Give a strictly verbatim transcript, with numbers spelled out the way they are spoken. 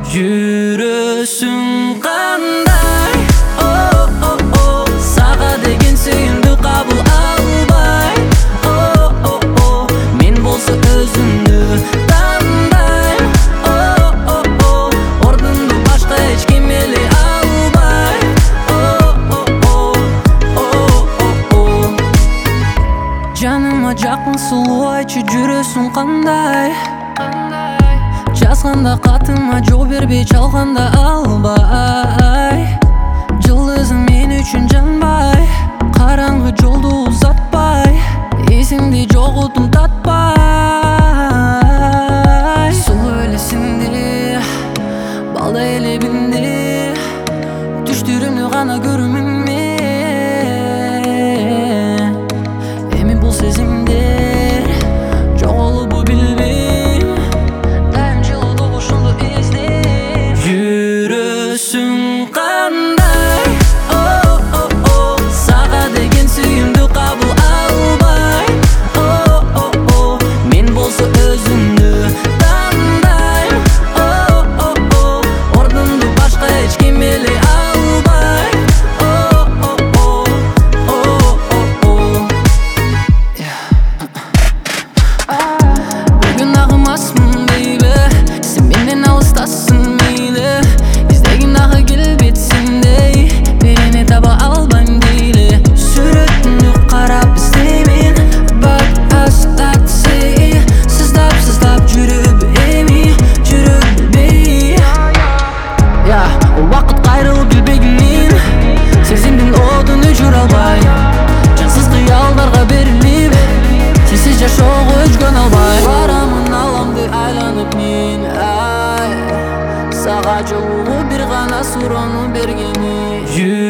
Жүрөсүң кандай, о о о сага деген сүйүүмдү кабыл албай, о о о мен болсо өзүмдү тандайм, о о о ордунду башка эч ким эле албай, о о о о о жаныма жакын сулуу айтчы жүрөсүң кандай, жазганда катыма жол бербей чалганда албай, жылдызың мен үчүн жанбай, караңгы жолду узатпай, эсиңди жоготуп татпай, сулуу элесиңди балдай эле бинди, түштөрүмдү гана көрөмүн мен, эми бул сезимдер жоголобу билбейм. Жүрөсүң кандай, о о о сага деген сүйүүмдү кабыл албай, о о о мен болсо өзүмдү тандайм, о о о ордунду башка эч ким эле албай, о о о о о бүгүн агымасмын бейби, сен менден алыстасың мейли, ага келбет сендей, мени таба албайм дейли, сүрөтүңдү карап издеймин, but I start to say, сыздап сыздап жүрүп эми, жүрүп билбей, я убакыт кайрылып билбегенин, сезимдин одун өчүрө албай, жансыз кыялдарга берилип, сенсиз жашоого өчкөн албай, барамын аламды айланып мен, ай сага жолугу бир гана суроону бергени.